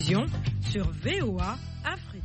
Sur VOA Afrique.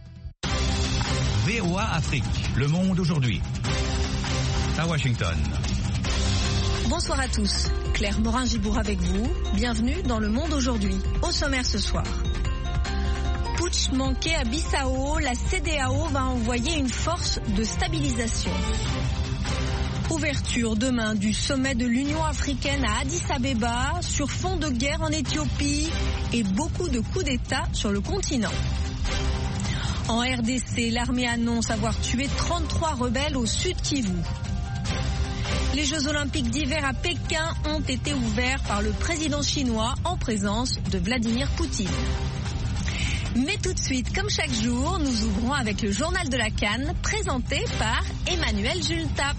VOA Afrique, le monde aujourd'hui. À Washington. Bonsoir à tous. Claire Morin-Gibour avec vous. Bienvenue dans le monde aujourd'hui. Au sommaire ce soir. Putsch manqué à Bissau, la CEDEAO va envoyer une force de stabilisation. Ouverture demain du sommet de l'Union africaine à Addis Abeba sur fond de guerre en Éthiopie et beaucoup de coups d'État sur le continent. En RDC, l'armée annonce avoir tué 33 rebelles au sud Kivu. Les Jeux Olympiques d'hiver à Pékin ont été ouverts par le président chinois en présence de Vladimir Poutine. Mais tout de suite, comme chaque jour, nous ouvrons avec le journal de la CAN présenté par Emmanuel Jultap.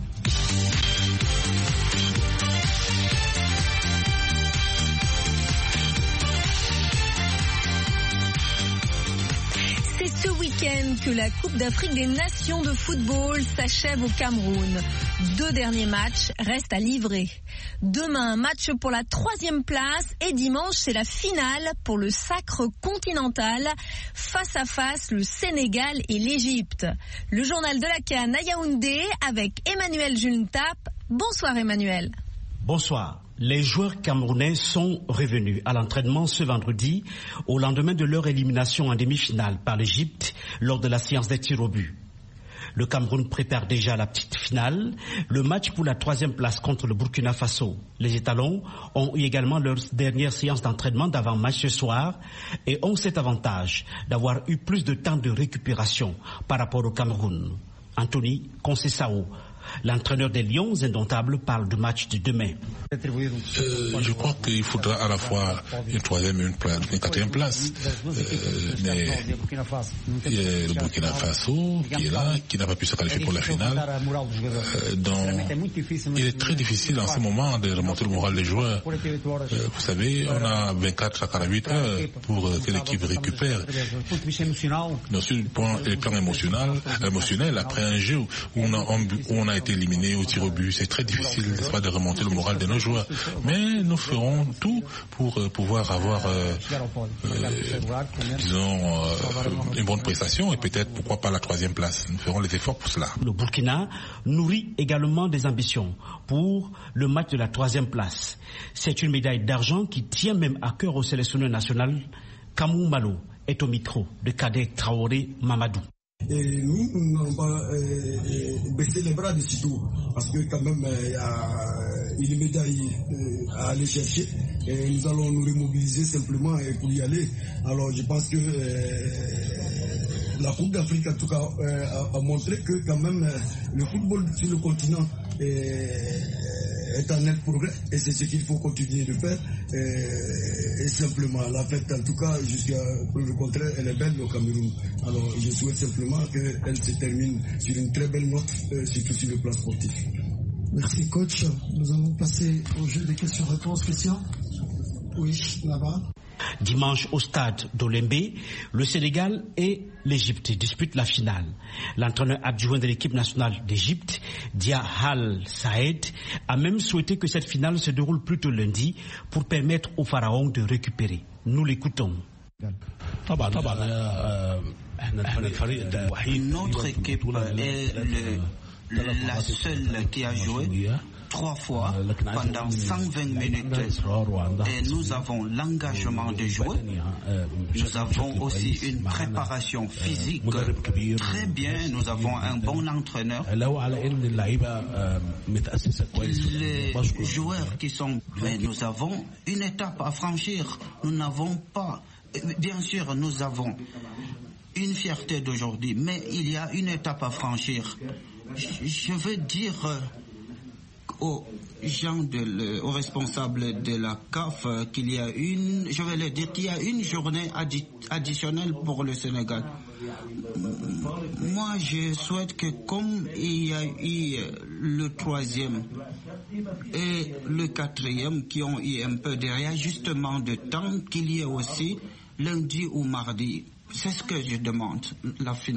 C'est ce week-end que la Coupe d'Afrique des Nations de football s'achève au Cameroun. 2 derniers matchs restent à livrer. Demain, match pour la 3e place et dimanche, c'est la finale pour le sacre continental. Face à face, le Sénégal et l'Égypte. Le journal de la CAN à Yaoundé avec Emmanuel Jultap. Bonsoir Emmanuel. Bonsoir. Les joueurs camerounais sont revenus à l'entraînement ce vendredi au lendemain de leur élimination en demi-finale par l'Égypte lors de la séance des tirs au but. Le Cameroun prépare déjà la petite finale, le match pour la 3e place contre le Burkina Faso. Les étalons ont eu également leur dernière séance d'entraînement d'avant-match ce soir et ont cet avantage d'avoir eu plus de temps de récupération par rapport au Cameroun. Anthony Conceição, l'entraîneur des Lions indomptables, parle du match de demain. Je crois qu'il faudra à la fois une 3e et une 4e place. Mais il y a le Burkina Faso qui est là, qui n'a pas pu se qualifier pour la finale. Donc, il est très difficile en ce moment de remonter le moral des joueurs. Vous savez, on a 24 à 48 heures pour que l'équipe récupère. Donc, sur le plan émotionnel, après un jeu où on a été éliminé au tir au but, c'est très difficile de remonter le moral de nos joueurs. Mais nous ferons tout pour pouvoir avoir, une bonne prestation et peut-être, pourquoi pas, la 3e place. Nous ferons les efforts pour cela. Le Burkina nourrit également des ambitions pour le match de la 3e place. C'est une médaille d'argent qui tient même à cœur au sélectionneur national. Kamou Malo est au micro de Kader Traoré Mamadou. Et nous n'allons pas baisser les bras de sitôt, parce que quand même il y a une médaille à aller chercher et nous allons nous remobiliser simplement pour y aller. Alors je pense que la Coupe d'Afrique en tout cas a montré que quand même le football sur le continent est en net progrès et c'est ce qu'il faut continuer de faire et simplement la fête en tout cas jusqu'à preuve contraire elle est belle au Cameroun. Alors je souhaite simplement qu'elle se termine sur une très belle note, surtout sur le plan sportif. Merci coach. Nous allons passer au jeu des questions-réponses. Christian? Oui, là-bas. Dimanche au stade d'Olembe, le Sénégal et l'Égypte disputent la finale. L'entraîneur adjoint de l'équipe nationale d'Égypte, Dia Al Saed, a même souhaité que cette finale se déroule plutôt lundi pour permettre aux Pharaons de récupérer. Nous l'écoutons. Notre équipe est la seule qui a joué 3 fois pendant 120 minutes et nous avons l'engagement de jouer. Nous avons aussi une préparation physique très bien. Nous avons un bon entraîneur. Les joueurs qui sont... Mais nous avons une étape à franchir. Nous n'avons pas... Bien sûr, nous avons une fierté d'aujourd'hui, mais il y a une étape à franchir. Je veux dire aux gens, aux responsables de la CAF qu'il y a je vais leur dire qu'il y a une journée additionnelle pour le Sénégal. Moi, je souhaite que comme il y a eu le 3e et le 4e qui ont eu un peu de réajustement de temps, qu'il y ait aussi lundi ou mardi. C'est ce que je demande, la finale.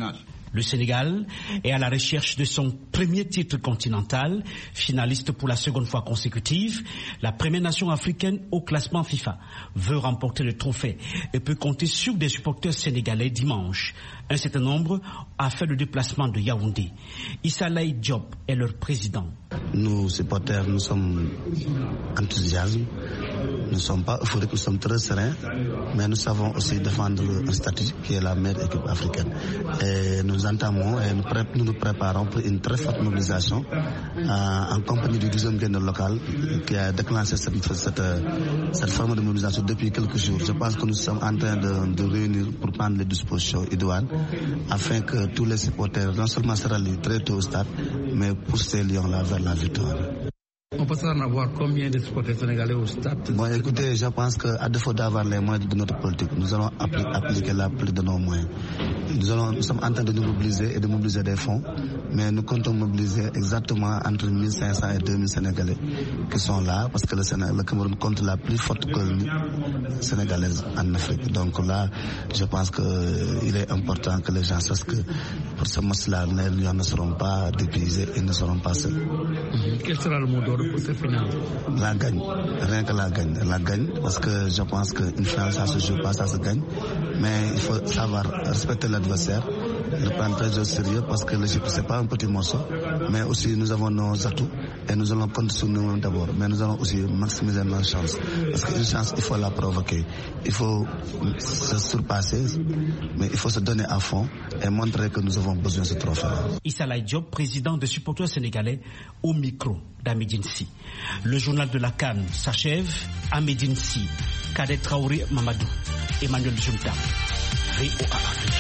Le Sénégal est à la recherche de son premier titre continental, finaliste pour la seconde fois consécutive. La première nation africaine au classement FIFA veut remporter le trophée et peut compter sur des supporters sénégalais dimanche. Un certain nombre a fait le déplacement de Yaoundé. Issa Laye Diop est leur président. Nous, supporters, nous sommes enthousiastes. Nous ne sommes pas euphoriques, nous sommes très sereins, mais nous savons aussi défendre un statut qui est la meilleure équipe africaine. Et nous entamons et nous nous préparons pour une très forte mobilisation en compagnie du 12e Gaïndé local qui a déclenché cette forme de mobilisation depuis quelques jours. Je pense que nous sommes en train de réunir pour prendre les dispositions idoines afin que tous les supporters non seulement se rallient très tôt au stade, mais poussent ces lions-là vers la victoire. On peut en avoir combien de supporters sénégalais au stade? Bon, écoutez, je pense qu'à défaut d'avoir les moyens de notre politique, nous allons appliquer la plus de nos moyens. Nous sommes en train de nous mobiliser et de mobiliser des fonds, mais nous comptons mobiliser exactement entre 1500 et 2000 Sénégalais qui sont là, parce que le Cameroun compte la plus forte colonie sénégalaise en Afrique. Donc là, je pense qu'il est important que les gens sachent que pour ce match-là, les Lions ne seront pas dépaysés et ne seront pas seuls. Quel sera le mot d'ordre pour cette finale? La gagne, rien que la gagne. La gagne, parce que je pense qu'une finale, ça se joue pas, ça se gagne. Mais il faut savoir respecter l'adversaire, le prendre très au sérieux, parce que l'Égypte, c'est pas un petit morceau. Mais aussi, nous avons nos atouts et nous allons compter sur nous-mêmes d'abord. Mais nous allons aussi maximiser nos chances. Parce qu'une chance, il faut la provoquer. Il faut se surpasser, mais il faut se donner à fond et montrer que nous avons besoin de ce trophée. Issa Laye Diop, président des supporters sénégalais, au micro d'Amédine Sy. Le journal de la CAN s'achève. Amédine Sy, Kader Traoré Mamadou, Emmanuel Junta, VOA Afrique.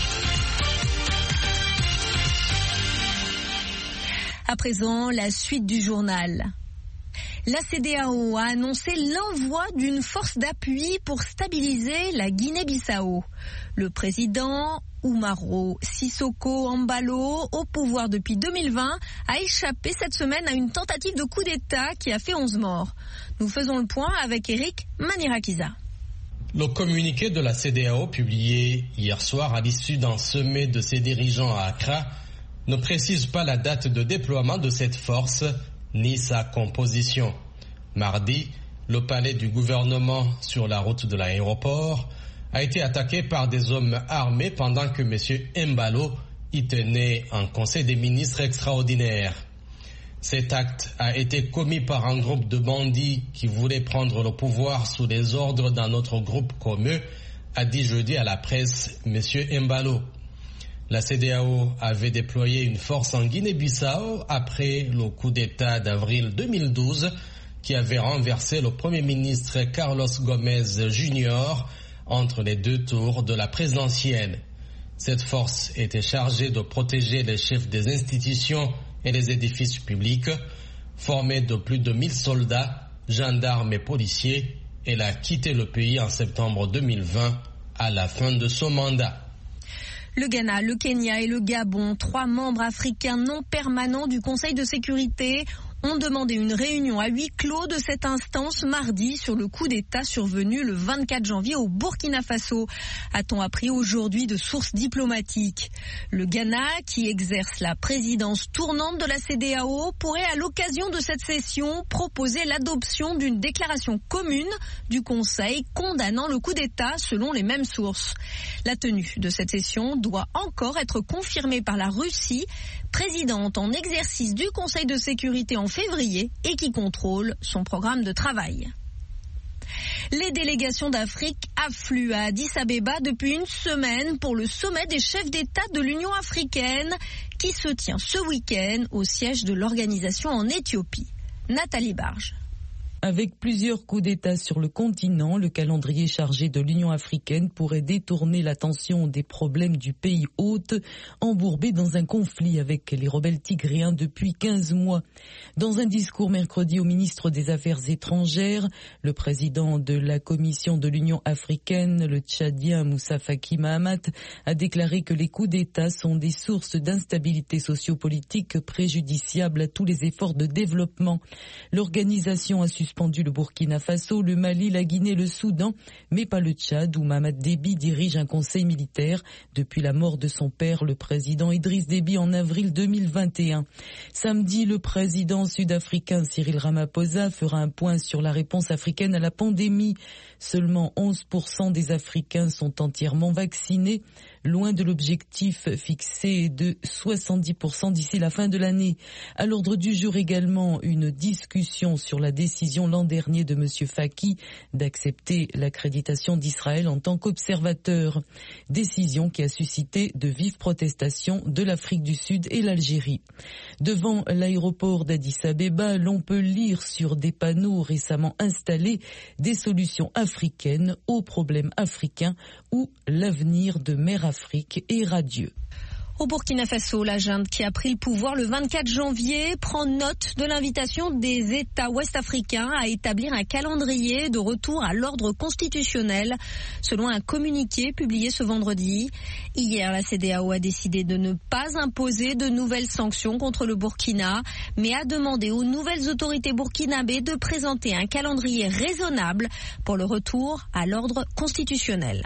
À présent, la suite du journal. La CEDEAO a annoncé l'envoi d'une force d'appui pour stabiliser la Guinée-Bissau. Le président Umaro Sissoko Embalo, au pouvoir depuis 2020, a échappé cette semaine à une tentative de coup d'État qui a fait 11 morts. Nous faisons le point avec Eric Manirakiza. Le communiqué de la CEDEAO, publié hier soir à l'issue d'un sommet de ses dirigeants à Accra, ne précise pas la date de déploiement de cette force ni sa composition. Mardi, le palais du gouvernement sur la route de l'aéroport a été attaqué par des hommes armés pendant que M. Embalo y tenait un conseil des ministres extraordinaire. Cet acte a été commis par un groupe de bandits qui voulaient prendre le pouvoir sous les ordres d'un autre groupe commun, a dit jeudi à la presse M. Embalo. La CEDEAO avait déployé une force en Guinée-Bissau après le coup d'État d'avril 2012 qui avait renversé le Premier ministre Carlos Gomez Jr. entre les deux tours de la présidentielle. Cette force était chargée de protéger les chefs des institutions et les édifices publics. Formée de plus de 1000 soldats, gendarmes et policiers, elle a quitté le pays en septembre 2020 à la fin de son mandat. Le Ghana, le Kenya et le Gabon, 3 membres africains non permanents du Conseil de sécurité, ont demandé une réunion à huis clos de cette instance mardi sur le coup d'État survenu le 24 janvier au Burkina Faso, a-t-on appris aujourd'hui de sources diplomatiques. Le Ghana, qui exerce la présidence tournante de la CEDEAO, pourrait à l'occasion de cette session proposer l'adoption d'une déclaration commune du Conseil condamnant le coup d'État selon les mêmes sources. La tenue de cette session doit encore être confirmée par la Russie, présidente en exercice du Conseil de sécurité en février et qui contrôle son programme de travail. Les délégations d'Afrique affluent à Addis Abeba depuis une semaine pour le sommet des chefs d'État de l'Union africaine qui se tient ce week-end au siège de l'organisation en Éthiopie. Nathalie Barge. Avec plusieurs coups d'État sur le continent, le calendrier chargé de l'Union africaine pourrait détourner l'attention des problèmes du pays hôte, embourbé dans un conflit avec les rebelles tigréens depuis 15 mois. Dans un discours mercredi au ministre des Affaires étrangères, le président de la Commission de l'Union africaine, le Tchadien Moussa Faki Mahamat, a déclaré que les coups d'État sont des sources d'instabilité sociopolitique préjudiciables à tous les efforts de développement. L'organisation a suspendu suspendu le Burkina Faso, le Mali, la Guinée, le Soudan, mais pas le Tchad où Mamad Déby dirige un conseil militaire depuis la mort de son père, le président Idriss Déby, en avril 2021. Samedi, le président sud-africain Cyril Ramaphosa fera un point sur la réponse africaine à la pandémie. Seulement 11% des Africains sont entièrement vaccinés, loin de l'objectif fixé de 70% d'ici la fin de l'année. À l'ordre du jour également, une discussion sur la décision l'an dernier de M. Faki d'accepter l'accréditation d'Israël en tant qu'observateur. Décision qui a suscité de vives protestations de l'Afrique du Sud et l'Algérie. Devant l'aéroport d'Addis Abeba, l'on peut lire sur des panneaux récemment installés des solutions africaines aux problèmes africains où l'avenir de Mère Afrique est radieux. Au Burkina Faso, la junte qui a pris le pouvoir le 24 janvier prend note de l'invitation des États ouest-africains à établir un calendrier de retour à l'ordre constitutionnel, selon un communiqué publié ce vendredi. Hier, la CEDEAO a décidé de ne pas imposer de nouvelles sanctions contre le Burkina, mais a demandé aux nouvelles autorités burkinabées de présenter un calendrier raisonnable pour le retour à l'ordre constitutionnel.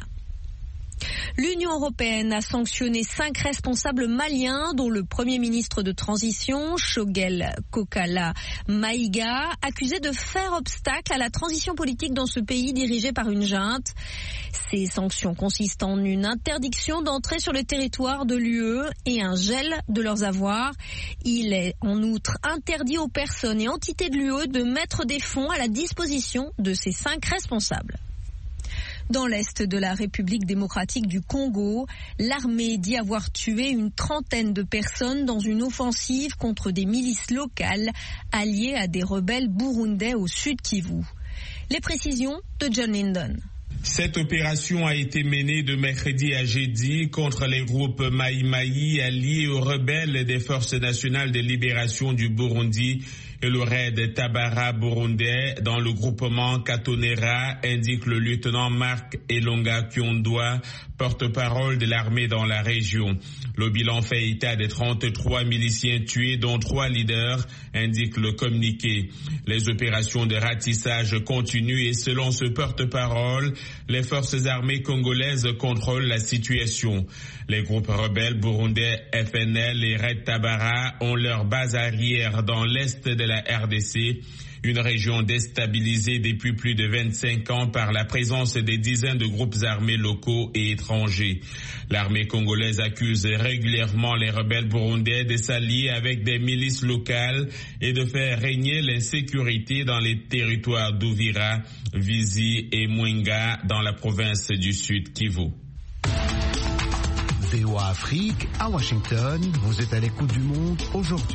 L'Union européenne a sanctionné 5 responsables maliens, dont le Premier ministre de transition, Choguel Kokala Maïga, accusé de faire obstacle à la transition politique dans ce pays dirigé par une junte. Ces sanctions consistent en une interdiction d'entrer sur le territoire de l'UE et un gel de leurs avoirs. Il est en outre interdit aux personnes et entités de l'UE de mettre des fonds à la disposition de ces 5 responsables. Dans l'est de la République démocratique du Congo, l'armée dit avoir tué une trentaine de personnes dans une offensive contre des milices locales alliées à des rebelles burundais au sud Kivu. Les précisions de John Linden. Cette opération a été menée de mercredi à jeudi contre les groupes Maï Maï alliés aux rebelles des Forces nationales de libération du Burundi et le raid Tabara burundais dans le groupement Katonera, indique le lieutenant Marc Elonga Kyondwa, porte-parole de l'armée dans la région. Le bilan fait état de 33 miliciens tués, dont 3 leaders, indique le communiqué. Les opérations de ratissage continuent et selon ce porte-parole, les forces armées congolaises contrôlent la situation. Les groupes rebelles burundais FNL et Red Tabara ont leur base arrière dans l'est de la RDC, une région déstabilisée depuis plus de 25 ans par la présence des dizaines de groupes armés locaux et étrangers. L'armée congolaise accuse régulièrement les rebelles burundais de s'allier avec des milices locales et de faire régner l'insécurité dans les territoires d'Ouvira, Vizi et Mwenga dans la province du Sud Kivu. VOA Afrique, à Washington, vous êtes à l'écoute du monde aujourd'hui.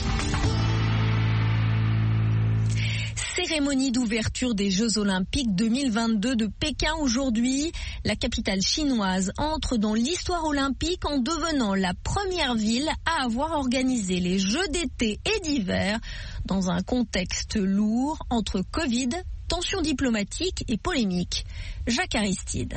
Cérémonie d'ouverture des Jeux Olympiques 2022 de Pékin aujourd'hui. La capitale chinoise entre dans l'histoire olympique en devenant la première ville à avoir organisé les Jeux d'été et d'hiver dans un contexte lourd entre Covid, tensions diplomatiques et polémiques. Jacques Aristide.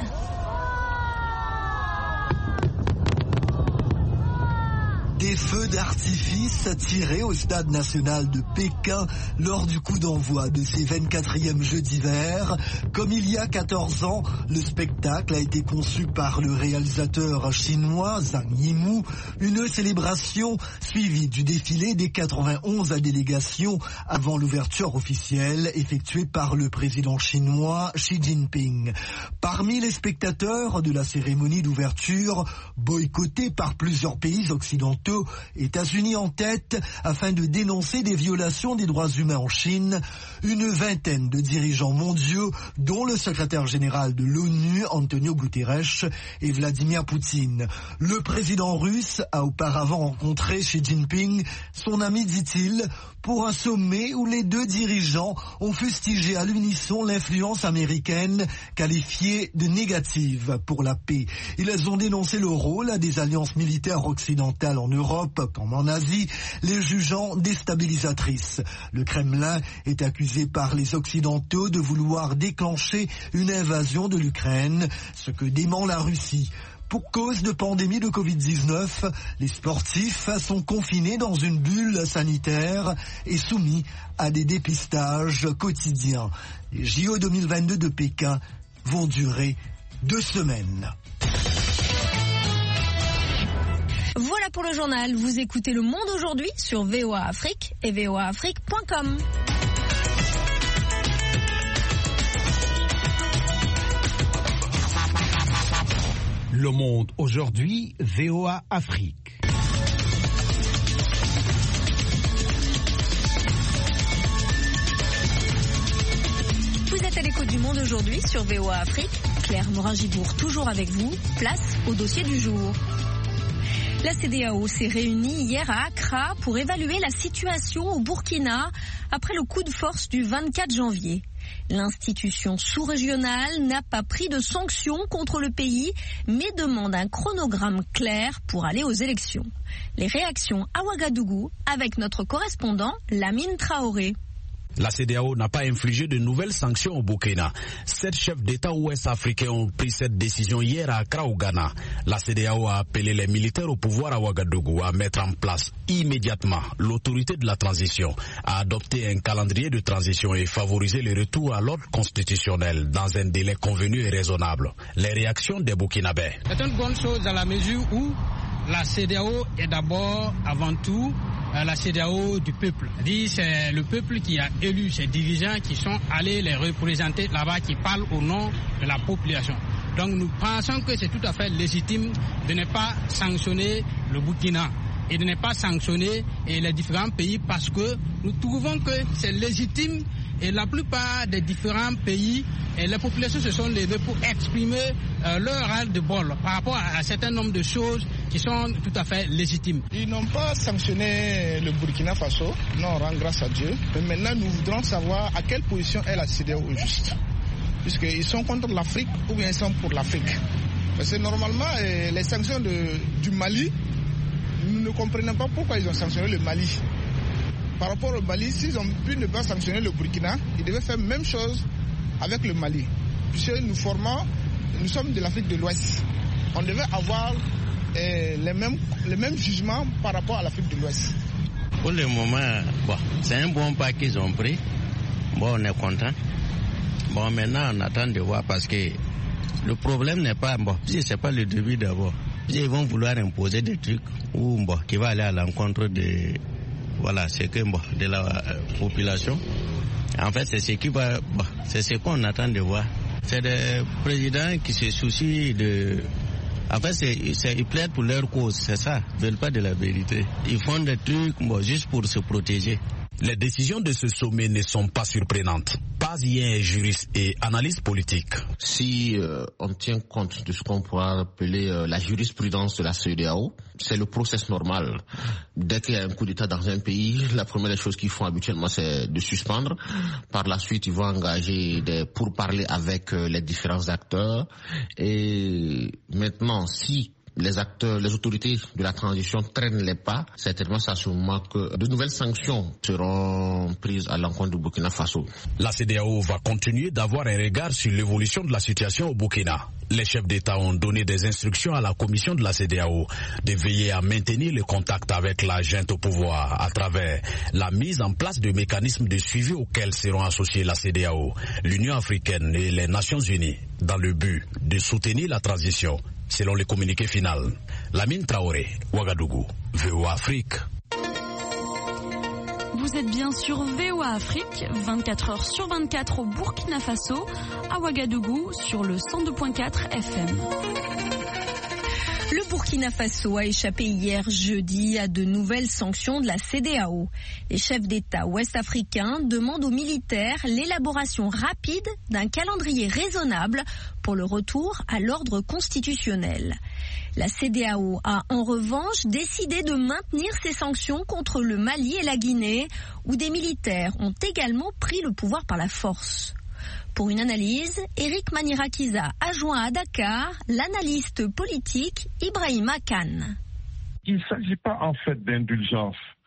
Des feux d'artifice tirés au stade national de Pékin lors du coup d'envoi de ces 24e Jeux d'hiver. Comme il y a 14 ans, le spectacle a été conçu par le réalisateur chinois Zhang Yimou. Une célébration suivie du défilé des 91 délégations avant l'ouverture officielle effectuée par le président chinois Xi Jinping. Parmi les spectateurs de la cérémonie d'ouverture, boycottés par plusieurs pays occidentaux, États-Unis en tête, afin de dénoncer des violations des droits humains en Chine, une vingtaine de dirigeants mondiaux, dont le secrétaire général de l'ONU, Antonio Guterres, et Vladimir Poutine. Le président russe a auparavant rencontré Xi Jinping, son ami dit-il, pour un sommet où les deux dirigeants ont fustigé à l'unisson l'influence américaine qualifiée de négative pour la paix. Ils ont dénoncé le rôle des alliances militaires occidentales en Europe comme en Asie, les jugeant déstabilisatrices. Le Kremlin est accusé par les Occidentaux de vouloir déclencher une invasion de l'Ukraine, ce que dément la Russie. Pour cause de pandémie de Covid-19, les sportifs sont confinés dans une bulle sanitaire et soumis à des dépistages quotidiens. Les JO 2022 de Pékin vont durer 2 semaines. Voilà pour le journal. Vous écoutez Le Monde aujourd'hui sur VOA Afrique et voaafrique.com. Le Monde aujourd'hui, VOA Afrique. Vous êtes à l'écoute du Monde aujourd'hui sur VOA Afrique. Claire Morin-Gibourg toujours avec vous. Place au dossier du jour. La CEDEAO s'est réunie hier à Accra pour évaluer la situation au Burkina après le coup de force du 24 janvier. L'institution sous-régionale n'a pas pris de sanctions contre le pays, mais demande un chronogramme clair pour aller aux élections. Les réactions à Ouagadougou avec notre correspondant Lamine Traoré. La CEDEAO n'a pas infligé de nouvelles sanctions au Burkina. 7 chefs d'État ouest-africains ont pris cette décision hier à Accra, au Ghana. La CEDEAO a appelé les militaires au pouvoir à Ouagadougou à mettre en place immédiatement l'autorité de la transition, à adopter un calendrier de transition et favoriser le retour à l'ordre constitutionnel dans un délai convenu et raisonnable. Les réactions des Burkinabés. C'est une bonne chose dans la mesure où la CEDEAO est d'abord, avant tout, la CEDEAO du peuple. C'est le peuple qui a élu ces dirigeants qui sont allés les représenter là-bas, qui parlent au nom de la population. Donc nous pensons que c'est tout à fait légitime de ne pas sanctionner le Burkina et de ne pas sanctionner les différents pays parce que nous trouvons que c'est légitime et la plupart des différents pays, les populations se sont levées pour exprimer leur ras-le-bol par rapport à un certain nombre de choses qui sont tout à fait légitimes. Ils n'ont pas sanctionné le Burkina Faso, non, on rend grâce à Dieu. Mais maintenant, nous voudrons savoir à quelle position est la CEDEAO au juste. Puisqu'ils sont contre l'Afrique ou bien ils sont pour l'Afrique. Parce que normalement, les sanctions du Mali, nous ne comprenons pas pourquoi ils ont sanctionné le Mali. Par rapport au Mali, s'ils ont pu ne pas sanctionner le Burkina, ils devaient faire la même chose avec le Mali. Puisque nous sommes de l'Afrique de l'Ouest. On devait avoir les mêmes jugements par rapport à l'Afrique de l'Ouest. Pour le moment, c'est un bon pas qu'ils ont pris. On est content. Maintenant, on attend de voir parce que le problème n'est pas... c'est pas le début d'abord. Ils vont vouloir imposer des trucs qui vont aller à l'encontre de... c'est que de la population. En fait, c'est ce qu'on attend de voir. C'est des présidents qui se soucient de... En fait, ils plaident pour leur cause, c'est ça. Ils ne veulent pas de la vérité. Ils font des trucs juste pour se protéger. Les décisions de ce sommet ne sont pas surprenantes. Pazien est juriste et analyste politique. Si on tient compte de ce qu'on pourra appeler la jurisprudence de la CEDEAO, c'est le process normal. Dès qu'il y a un coup d'État dans un pays, la première des choses qu'ils font habituellement, c'est de suspendre. Par la suite, ils vont engager des pourparlers avec les différents acteurs. Et maintenant, si les autorités de la transition traînent les pas, certainement c'est à ce moment que de nouvelles sanctions seront prises à l'encontre du Burkina Faso. La CEDEAO va continuer d'avoir un regard sur l'évolution de la situation au Burkina. Les chefs d'État ont donné des instructions à la commission de la CEDEAO de veiller à maintenir le contact avec la junte au pouvoir à travers la mise en place de mécanismes de suivi auxquels seront associés la CEDEAO, l'Union africaine et les Nations unies dans le but de soutenir la transition. Selon le communiqué final, Lamine Traoré, Ouagadougou, VOA Afrique. Vous êtes bien sur VOA Afrique, 24 heures sur 24 au Burkina Faso, à Ouagadougou sur le 102.4 FM. Le Burkina Faso a échappé hier jeudi à de nouvelles sanctions de la CEDEAO. Les chefs d'État ouest-africains demandent aux militaires l'élaboration rapide d'un calendrier raisonnable pour le retour à l'ordre constitutionnel. La CEDEAO a en revanche décidé de maintenir ses sanctions contre le Mali et la Guinée, où des militaires ont également pris le pouvoir par la force. Pour une analyse, Eric Manirakiza a joint à Dakar l'analyste politique Ibrahima Kane. Il ne s'agit pas en fait d'indulgence.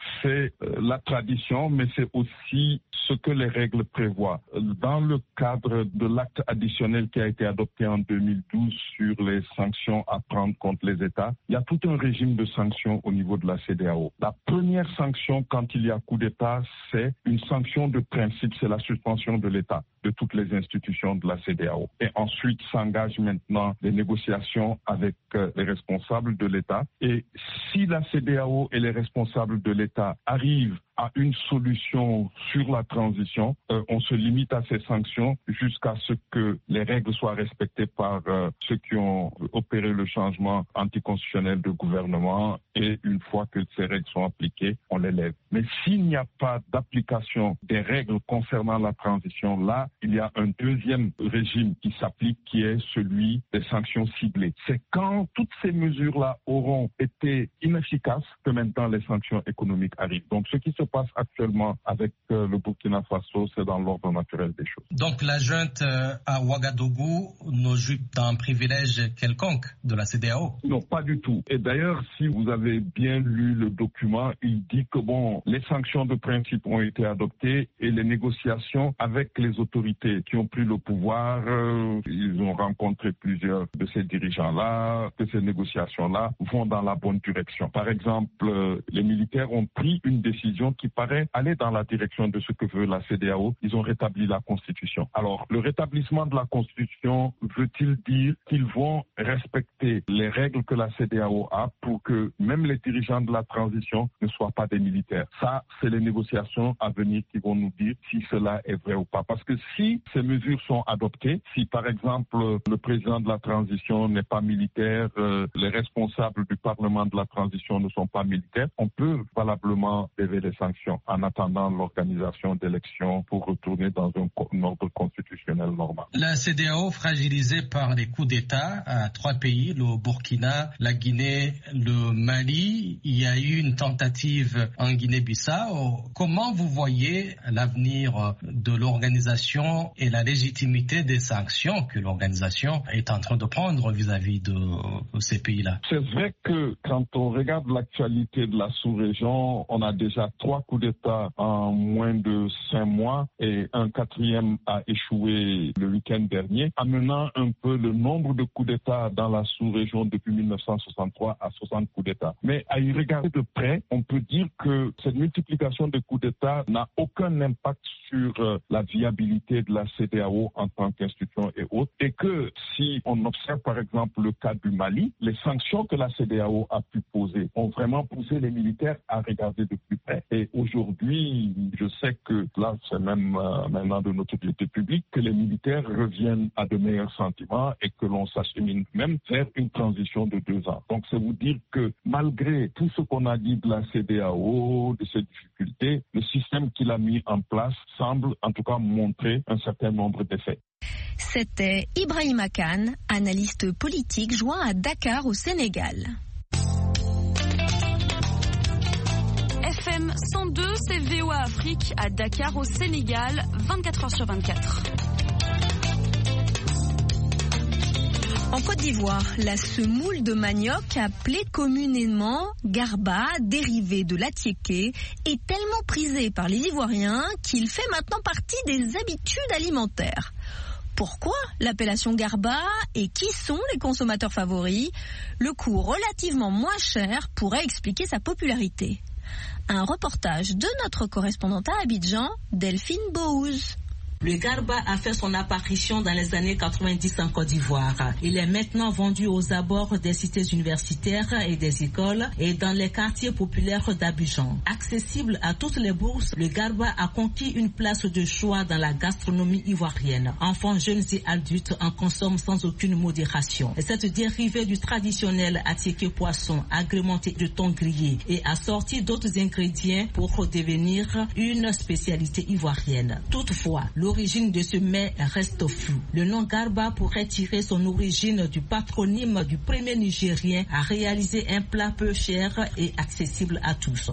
c'est la tradition, mais c'est aussi ce que les règles prévoient. Dans le cadre de l'acte additionnel qui a été adopté en 2012 sur les sanctions à prendre contre les États, il y a tout un régime de sanctions au niveau de la CEDEAO. La première sanction quand il y a coup d'État, c'est une sanction de principe, c'est la suspension de l'État, de toutes les institutions de la CEDEAO. Et ensuite s'engagent maintenant les négociations avec les responsables de l'État. Et si la CEDEAO et les responsables de l'État arrivent à une solution sur la transition, on se limite à ces sanctions jusqu'à ce que les règles soient respectées par ceux qui ont opéré le changement anticonstitutionnel de gouvernement, et une fois que ces règles sont appliquées, on les lève. Mais s'il n'y a pas d'application des règles concernant la transition, là, il y a un deuxième régime qui s'applique, qui est celui des sanctions ciblées. C'est quand toutes ces mesures-là auront été inefficaces que maintenant les sanctions économiques arrivent. Donc ce qui se passe actuellement avec le Burkina Faso, c'est dans l'ordre naturel des choses. Donc la junte à Ouagadougou ne joue d'un privilège quelconque de la CEDEAO? Non, pas du tout. Et d'ailleurs, si vous avez bien lu le document, il dit que les sanctions de principe ont été adoptées et les négociations avec les autorités qui ont pris le pouvoir, ils ont rencontré plusieurs de ces dirigeants-là, que ces négociations-là vont dans la bonne direction. Par exemple, les militaires ont pris une décision qui paraît aller dans la direction de ce que veut la CEDEAO. Ils ont rétabli la Constitution. Alors, le rétablissement de la Constitution veut-il dire qu'ils vont respecter les règles que la CEDEAO a pour que même les dirigeants de la transition ne soient pas des militaires? Ça, c'est les négociations à venir qui vont nous dire si cela est vrai ou pas. Parce que si ces mesures sont adoptées, si par exemple le président de la transition n'est pas militaire, les responsables du Parlement de la transition ne sont pas militaires, on peut valablement lever les sanctions en attendant l'organisation d'élections pour retourner dans un ordre constitutionnel normal. La CEDEAO, fragilisée par les coups d'État à 3 pays, le Burkina, la Guinée, le Mali, il y a eu une tentative en Guinée-Bissau. Comment vous voyez l'avenir de l'organisation et la légitimité des sanctions que l'organisation est en train de prendre vis-à-vis de ces pays-là? C'est vrai que quand on regarde l'actualité de la sous-région, on a déjà 3 coups d'État en moins de 5 mois et un 4e a échoué le week-end dernier, amenant un peu le nombre de coups d'État dans la sous-région depuis 1963 à 60 coups d'État. Mais à y regarder de près, on peut dire que cette multiplication de coups d'État n'a aucun impact sur la viabilité de la CEDEAO en tant qu'institution et autres, et que si on observe par exemple le cas du Mali, les sanctions que la CEDEAO a pu poser ont vraiment poussé les militaires à regarder de plus près. Et aujourd'hui, je sais que là, c'est même maintenant de notre utilité publique, que les militaires reviennent à de meilleurs sentiments et que l'on s'achemine même vers une transition de 2 ans. Donc, c'est vous dire que malgré tout ce qu'on a dit de la CEDEAO, de ses difficultés, le système qu'il a mis en place semble en tout cas montrer un certain nombre d'effets. C'était Ibrahima Kane, analyste politique joint à Dakar au Sénégal. FM 102, c'est VOA Afrique à Dakar au Sénégal, 24h/24. En Côte d'Ivoire, la semoule de manioc, appelée communément garba, dérivée de l'atiéké, est tellement prisée par les Ivoiriens qu'il fait maintenant partie des habitudes alimentaires. Pourquoi l'appellation garba et qui sont les consommateurs favoris? Le coût relativement moins cher pourrait expliquer sa popularité. Un reportage de notre correspondante à Abidjan, Delphine Bouze. Le garba a fait son apparition dans les années 90 en Côte d'Ivoire. Il est maintenant vendu aux abords des cités universitaires et des écoles et dans les quartiers populaires d'Abidjan. Accessible à toutes les bourses, le garba a conquis une place de choix dans la gastronomie ivoirienne. Enfants, jeunes et adultes en consomment sans aucune modération. Cette dérivée du traditionnel atiéké poisson agrémenté de thon grillé et assorti d'autres ingrédients pour devenir une spécialité ivoirienne. Toutefois, le L'origine de ce mets reste floue. Le nom Garba pourrait tirer son origine du patronyme du premier Nigérien à réaliser un plat peu cher et accessible à tous.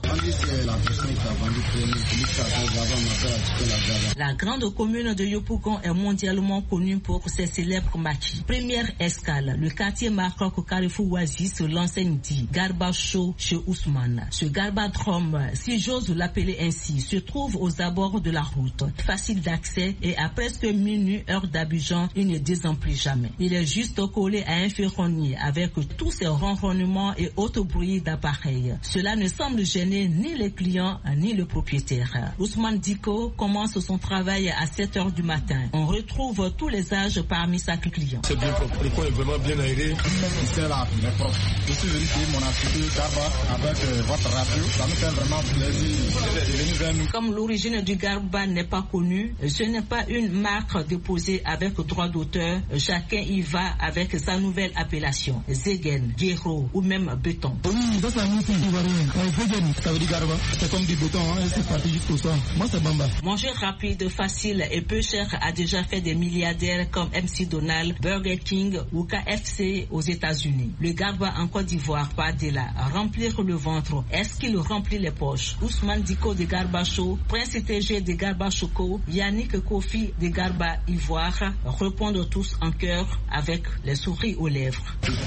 La grande commune de Yopougon est mondialement connue pour ses célèbres maquis. Première escale, le quartier Maroc Carrefour Oasis, l'enseigne dit Garba Show chez Ousmane. Ce Garbadrome, si j'ose l'appeler ainsi, se trouve aux abords de la route. Facile d'accès et à presque minuit, heure d'Abidjan, il ne désemplit jamais. Il est juste collé à un ferronnier avec tous ses ronronnements et autres bruits d'appareils. Cela ne semble gêner ni les clients ni le propriétaire. Ousmane Diko commence son travail à 7h du matin. On retrouve tous les âges parmi sa clients. C'est bien propre. Le coin est vraiment bien aéré. C'est là, il est propre. Je suis venu chez mon institut Garba avec votre radio. Ça nous fait vraiment plaisir de venir vers nous. Comme l'origine du Garba n'est pas connue, ce n'est pas une marque déposée avec droit d'auteur. Chacun y va avec sa nouvelle appellation. Zegen, Guéro ou même béton. Oui, ça c'est un outil ivoirien. Zegen, ça veut dire Garba. C'est comme du béton, hein, c'est parti jusqu'au soir. Moi c'est Bamba. Manger rapide, facile et peu cher a déjà fait des milliardaires comme MC Donald, Burger King ou KFC aux États-Unis. Le Garba en Côte d'Ivoire part de là. Remplir le ventre, est-ce qu'il remplit les poches? Ousmane Diko de Garba Show, Prince TG de Garba Choco, Yannick Kofi de Garba Ivoire répondent tous en chœur avec les souris aux lèvres.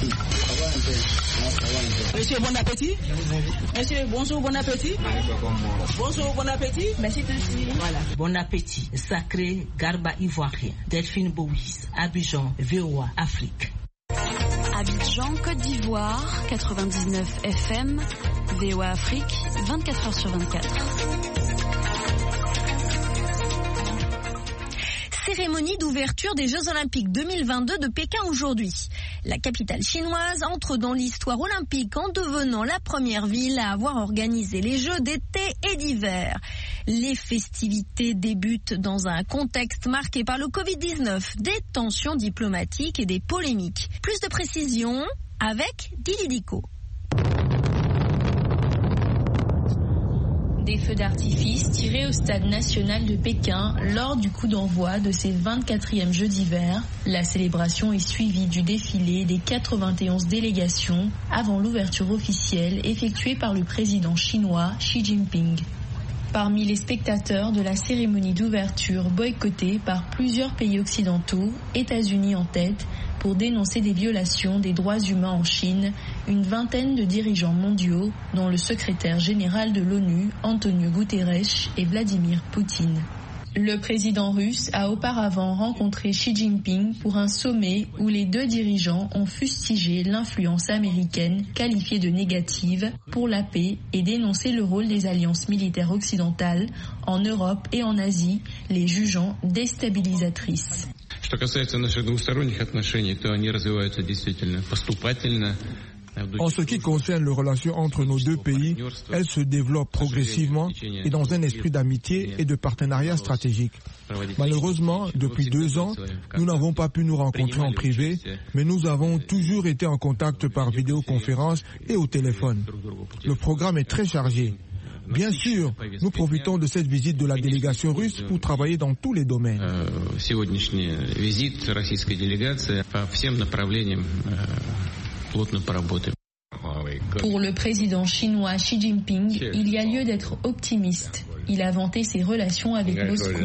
Monsieur, bon appétit. Monsieur, bonjour, bon appétit. Bonjour, bon appétit. Merci de suivre. Voilà, bon appétit. Sacré Garba Ivoirien. Delphine Bouis, Abidjan, VOA, Afrique. Abidjan, Côte d'Ivoire, 99 FM, VOA Afrique, 24h sur 24. Cérémonie d'ouverture des Jeux Olympiques 2022 de Pékin aujourd'hui. La capitale chinoise entre dans l'histoire olympique en devenant la première ville à avoir organisé les Jeux d'été et d'hiver. Les festivités débutent dans un contexte marqué par le Covid-19, des tensions diplomatiques et des polémiques. Plus de précisions avec Didi Dico. Des feux d'artifice tirés au stade national de Pékin lors du coup d'envoi de ces 24e Jeux d'hiver. La célébration est suivie du défilé des 91 délégations avant l'ouverture officielle effectuée par le président chinois Xi Jinping. Parmi les spectateurs de la cérémonie d'ouverture boycottée par plusieurs pays occidentaux, États-Unis en tête, pour dénoncer des violations des droits humains en Chine, une vingtaine de dirigeants mondiaux, dont le secrétaire général de l'ONU, Antonio Guterres, et Vladimir Poutine. Le président russe a auparavant rencontré Xi Jinping pour un sommet où les deux dirigeants ont fustigé l'influence américaine qualifiée de négative pour la paix et dénoncé le rôle des alliances militaires occidentales en Europe et en Asie, les jugeant déstabilisatrices. Что касается наших двусторонних отношений, то они развиваются действительно поступательно. En ce qui concerne les relations entre nos deux pays, elles se développent progressivement et dans un esprit d'amitié et de partenariat stratégique. Malheureusement, depuis 2 ans, nous n'avons pas pu nous rencontrer en privé, mais nous avons toujours été en contact par vidéoconférence et au téléphone. Le programme est très chargé. Bien sûr, nous profitons de cette visite de la délégation russe pour travailler dans tous les domaines. Сегодняшний визит российской делегации по всем направлениям плотно поработаем. Pour le président chinois Xi Jinping, il y a lieu d'être optimiste. Il a vanté ses relations avec Moscou.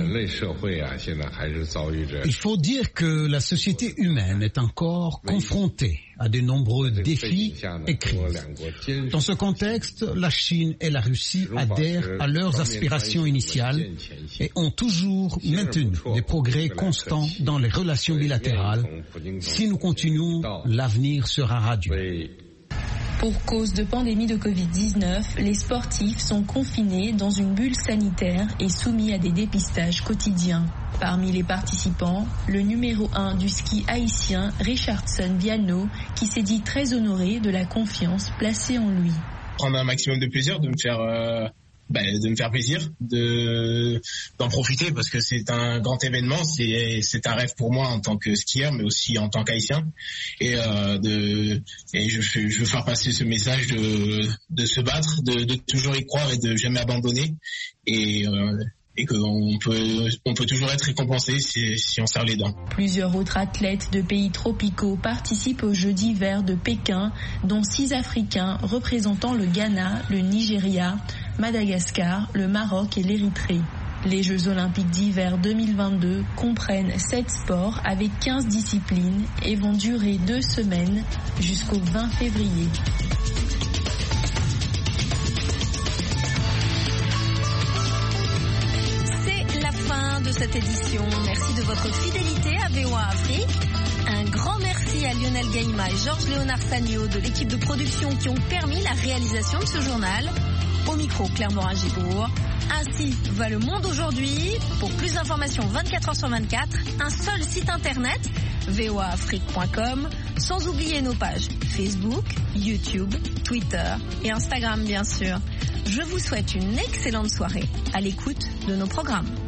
Il faut dire que la société humaine est encore confrontée à de nombreux défis et crises. Dans ce contexte, la Chine et la Russie adhèrent à leurs aspirations initiales et ont toujours maintenu des progrès constants dans les relations bilatérales. Si nous continuons, l'avenir sera radieux. Pour cause de pandémie de Covid-19, les sportifs sont confinés dans une bulle sanitaire et soumis à des dépistages quotidiens. Parmi les participants, le numéro 1 du ski haïtien, Richardson Viano, qui s'est dit très honoré de la confiance placée en lui. Prendre un maximum de plaisir, de me faire plaisir, d'en profiter parce que c'est un grand événement, c'est un rêve pour moi en tant que skieur mais aussi en tant qu'haïtien et je veux faire passer ce message de se battre, de toujours y croire et de jamais abandonner et et qu'on peut toujours être récompensé si on serre les dents. Plusieurs autres athlètes de pays tropicaux participent aux Jeux d'hiver de Pékin, dont 6 Africains représentant le Ghana, le Nigeria, Madagascar, le Maroc et l'Érythrée. Les Jeux olympiques d'hiver 2022 comprennent 7 sports avec 15 disciplines et vont durer 2 semaines jusqu'au 20 février. C'est la fin de cette édition. Merci de votre fidélité à VOA Afrique. Un grand merci à Lionel Gaïma et Georges-Léonard Sagno de l'équipe de production qui ont permis la réalisation de ce journal. Au micro, Claire Morin-Gibourg. Ainsi va le monde aujourd'hui. Pour plus d'informations 24h sur 24, un seul site internet, voaafrique.com, sans oublier nos pages Facebook, YouTube, Twitter et Instagram bien sûr. Je vous souhaite une excellente soirée à l'écoute de nos programmes.